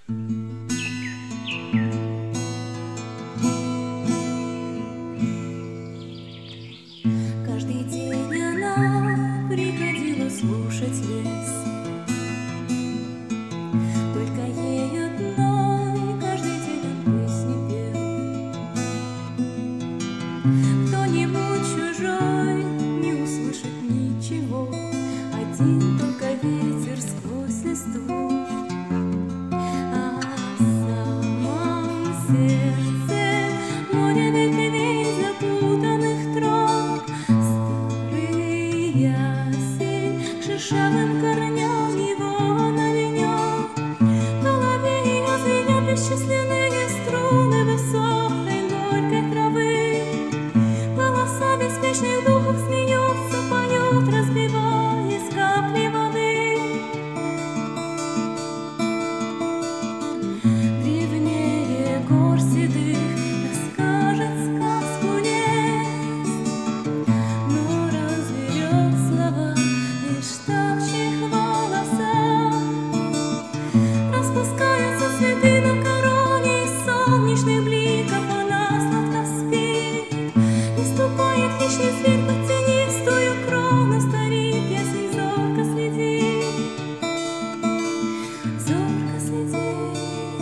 Каждый день она приходила слушать лес. Только ей одной каждый день он песни пел. Кто-нибудь чужой не услышит ничего, один только ветер сквозь листву. А в самом сердце море ветвей запутанных троп. Старый ясень шершавым корнем его навенет. В голове ее звенят бесчисленные струны высокой горькой травы. Голоса беспечных духов смеются, поют, разбиваясь капли воды. Древнее гор седых расскажет сказку лес, но разберет слова лишь та, в чьих волосах распускаются цветы на короне. Из солнечных бликов она сладко спит. Не ступает хищный зверь под тенистую крону. Старик ясень зорко следит, зорко следит.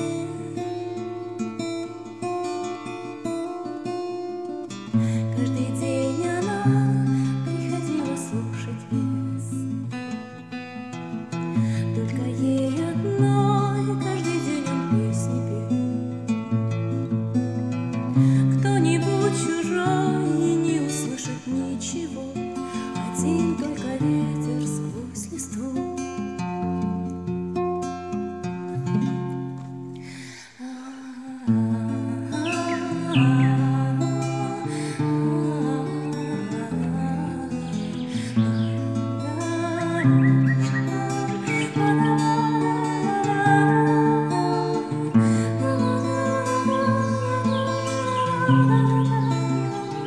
Каждый день она приходила слушать лес. Только ей одной каждый день он песни пел. Кто-нибудь чужой не услышит ничего, один только ветер сквозь листву.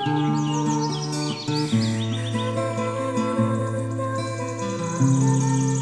Thank you.